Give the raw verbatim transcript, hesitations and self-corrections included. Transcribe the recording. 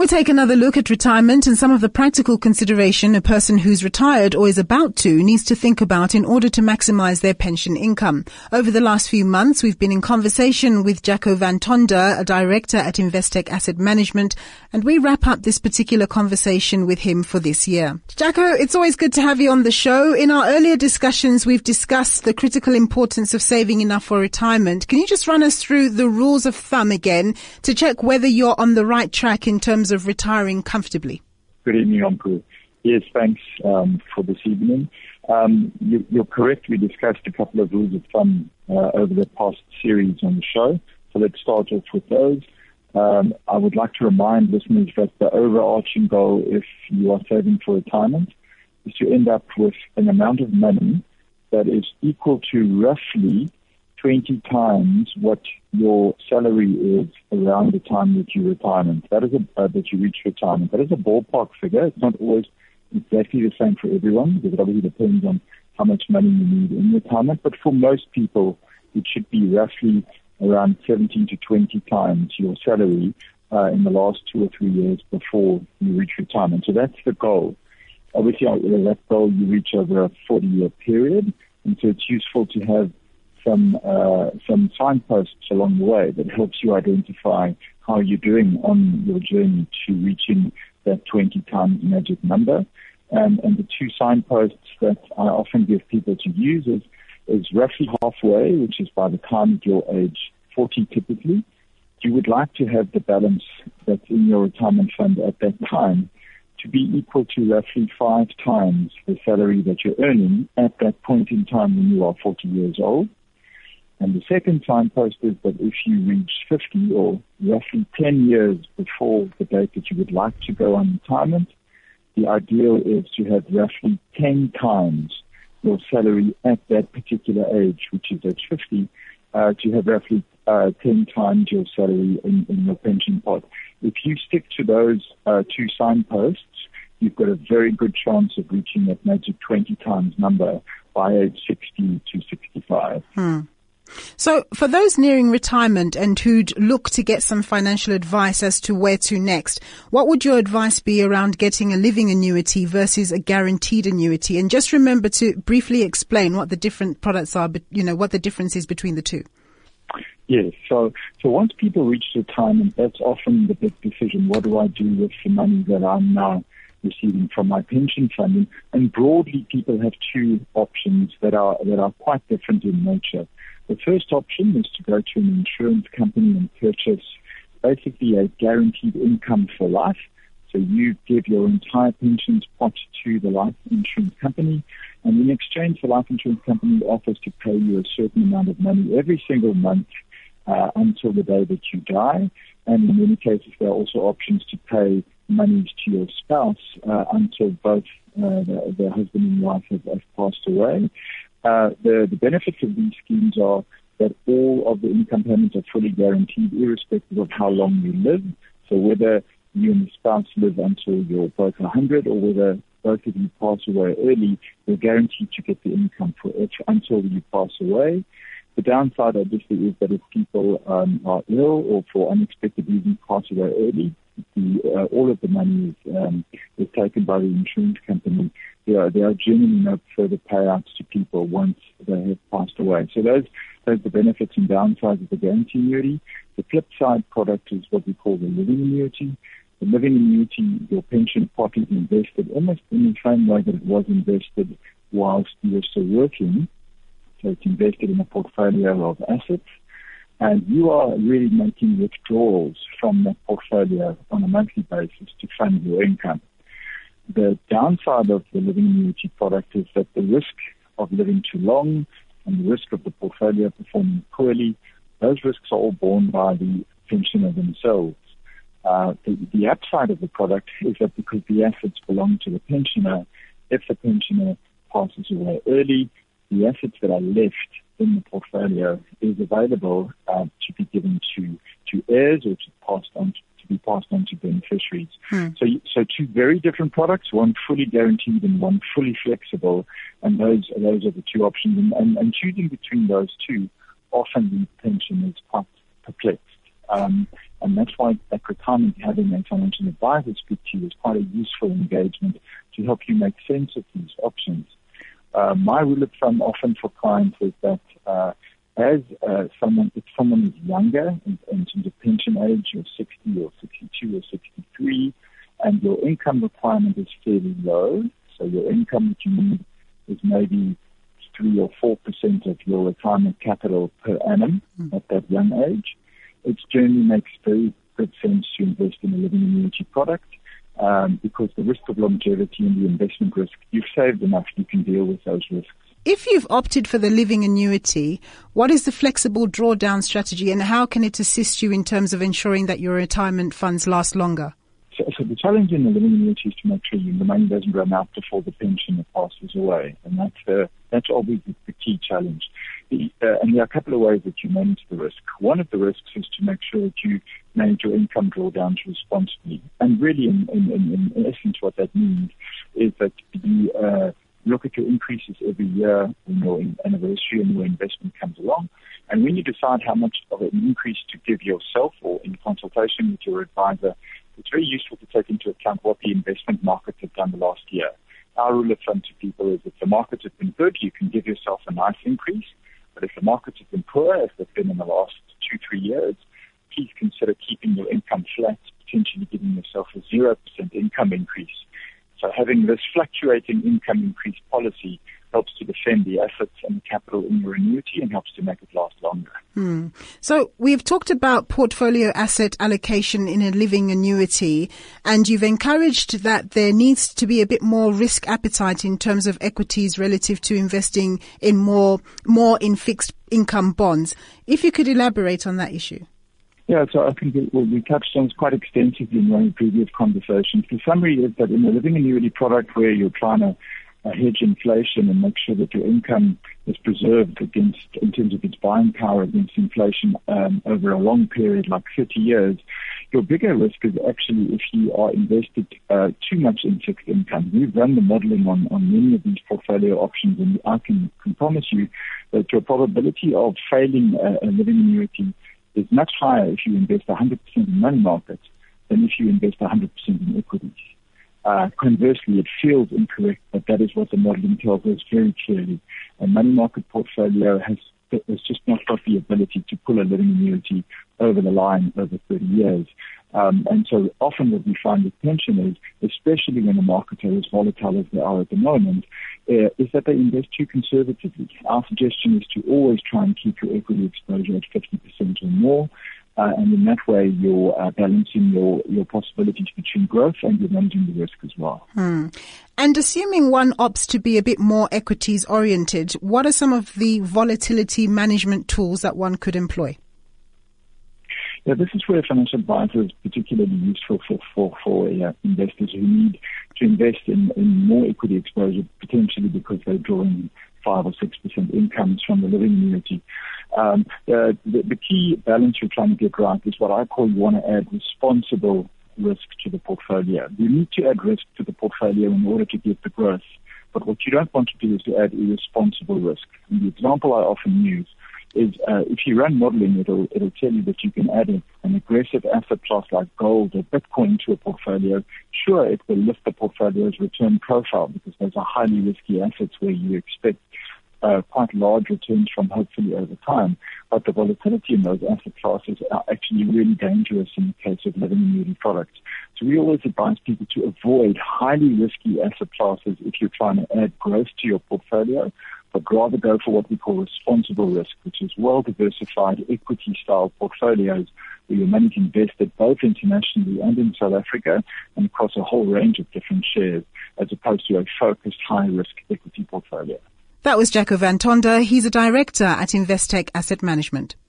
We take another look at retirement and some of the practical consideration a person who's retired or is about to needs to think about in order to maximize their pension income. Over the last few months, we've been in conversation with Jacco van Tonder, a director at Investec Asset Management, and we wrap up this particular conversation with him for this year. Jacco, it's always good to have you on the show. In our earlier discussions, we've discussed the critical importance of saving enough for retirement. Can you just run us through the rules of thumb again to check whether you're on the right track in terms of retiring comfortably? Good evening, Ompu. Yes, thanks um, for this evening. Um, you, you're correct. We discussed a couple of rules of thumb uh, over the past series on the show. So let's start off with those. Um, I would like to remind listeners that the overarching goal, if you are saving for retirement, is to end up with an amount of money that is equal to roughly twenty times what your salary is around the time that you retirement. That is a, uh, that you reach retirement. That is a ballpark figure. It's not always exactly the same for everyone because it obviously depends on how much money you need in retirement. But for most people, it should be roughly around seventeen to twenty times your salary uh, in the last two or three years before you reach retirement. So that's the goal. Obviously, that goal you reach over a forty-year period, and so it's useful to have some uh, some signposts along the way that helps you identify how you're doing on your journey to reaching that twenty times magic number. And, and the two signposts that I often give people to use is, is roughly halfway, which is by the time you're age forty typically. You would like to have the balance that's in your retirement fund at that time to be equal to roughly five times the salary that you're earning at that point in time when you are forty years old. And the second signpost is that if you reach fifty or roughly ten years before the date that you would like to go on retirement, the ideal is to have roughly ten times your salary at that particular age, which is age fifty, uh, to have roughly uh, ten times your salary in, in your pension pot. If you stick to those uh, two signposts, you've got a very good chance of reaching that magic twenty times number by age sixty to sixty-five. Hmm. So for those nearing retirement and who'd look to get some financial advice as to where to next, what would your advice be around getting a living annuity versus a guaranteed annuity? And just remember to briefly explain what the different products are, but you know, what the difference is between the two. Yes. So, so once people reach retirement, that's often the big decision. What do I do with the money that I'm now receiving from my pension fund? And broadly, people have two options that are, that are quite different in nature. The first option is to go to an insurance company and purchase basically a guaranteed income for life. So you give your entire pensions pot to the life insurance company, and in exchange, the life insurance company offers to pay you a certain amount of money every single month uh, until the day that you die. And in many cases, there are also options to pay monies to your spouse uh, until both uh, the, the husband and wife have, have passed away. Uh, the, the benefits of these schemes are that all of the income payments are fully guaranteed, irrespective of how long you live. So whether you and the spouse live until you're both one hundred or whether both of you pass away early, you're guaranteed to get the income for it until you pass away. The downside, obviously, is that if people um, are ill or for unexpected reasons pass away early, the, uh, all of the money is, um, is taken by the insurance company. There are, there are generally no further payouts to people once they have passed away. So those, those are the benefits and downsides of the guarantee annuity. The flip side product is what we call the living annuity. The living annuity, your pension pot is invested almost in the same way that it was invested whilst you were still working. So it's invested in a portfolio of assets, and you are really making withdrawals from that portfolio on a monthly basis to fund your income. The downside of the living annuity product is that the risk of living too long and the risk of the portfolio performing poorly, those risks are all borne by the pensioner themselves. Uh, the, the upside of the product is that because the assets belong to the pensioner, if the pensioner passes away early, the assets that are left in the portfolio is available uh, to be given to, to heirs or to passed on to, to be passed on to beneficiaries. Hmm. So, so two very different products, one fully guaranteed and one fully flexible, and those those are the two options. And, and, and choosing between those two, often the pension is quite perplexed. Um, And that's why at retirement, having a financial advisor speak to you is quite a useful engagement to help you make sense of these options. Uh, my rule of thumb often for clients is that uh, as uh, someone, if someone is younger in, in terms of pension age, you're sixty or sixty-two or sixty-three, and your income requirement is fairly low, so your income that you need is maybe three or four percent of your retirement capital per annum mm. at that young age, it generally makes very good sense to invest in a living annuity product um, because the risk of longevity and the investment risk, you've saved enough, you can deal with those risks. If you've opted for the living annuity, what is the flexible drawdown strategy and how can it assist you in terms of ensuring that your retirement funds last longer? So, so the challenge in the living annuity is to make sure you, the money doesn't run out before the pension passes away. And that's, uh, that's always the, the key challenge. The, uh, and there are a couple of ways that you manage the risk. One of the risks is to make sure that you manage your income drawdowns responsibly. And really, in, in, in, in essence, what that means is that you uh, look at your increases every year when your anniversary and your investment comes along. And when you decide how much of an increase to give yourself or in consultation with your advisor, it's very useful to take into account what the investment markets have done the last year. Our rule of thumb to people is if the markets have been good, you can give yourself a nice increase. But if the markets have been poor, as they've been in the last two, three years, please consider keeping your income flat, potentially giving yourself a zero percent income increase. So having this fluctuating income increase policy helps to defend the assets and the capital in your annuity and helps to make it last longer. Hmm. So we've talked about portfolio asset allocation in a living annuity, and you've encouraged that there needs to be a bit more risk appetite in terms of equities relative to investing in more, more in fixed income bonds. If you could elaborate on that issue. Yeah, so I think it, well, we touched on this quite extensively in one of the previous conversations. The summary is that in a living annuity product where you're trying to uh, hedge inflation and make sure that your income is preserved against, in terms of its buying power against inflation um, over a long period, like thirty years, your bigger risk is actually if you are invested uh, too much in fixed income. We've run the modeling on, on many of these portfolio options, and I can, can promise you that your probability of failing a, a living annuity is much higher if you invest one hundred percent in money markets than if you invest one hundred percent in equities. Uh, conversely, it feels incorrect, but that is what the modeling tells us very clearly. A money market portfolio has, has just not got the ability to pull a living annuity over the line over thirty years. Um, and so often what we find with pension is, especially when the markets are as volatile as they are at the moment, uh, is that they invest too conservatively. Our suggestion is to always try and keep your equity exposure at fifty percent or more. Uh, and in that way, you're uh, balancing your, your possibilities between growth and you're managing the risk as well. Hmm. And assuming one opts to be a bit more equities oriented, what are some of the volatility management tools that one could employ? Yeah, this is where a financial advisor is particularly useful for, for, for uh, investors who need to invest in, in more equity exposure, potentially because they're drawing five or six percent incomes from the living annuity. Um, uh, the, the key balance you're trying to get right is what I call you want to add responsible risk to the portfolio. You need to add risk to the portfolio in order to get the growth. But what you don't want to do is to add irresponsible risk. And the example I often use is uh, if you run modeling, it'll it'll tell you that you can add a, an aggressive asset class like gold or Bitcoin to a portfolio. Sure, it will lift the portfolio's return profile because those are highly risky assets where you expect uh, quite large returns from hopefully over time. But the volatility in those asset classes are actually really dangerous in the case of living annuity products. So we always advise people to avoid highly risky asset classes if you're trying to add growth to your portfolio, but rather go for what we call responsible risk, which is well-diversified equity-style portfolios where your money is invested both internationally and in South Africa and across a whole range of different shares, as opposed to a focused high-risk equity portfolio. That was Jaco van Tonder. He's a director at Investec Asset Management.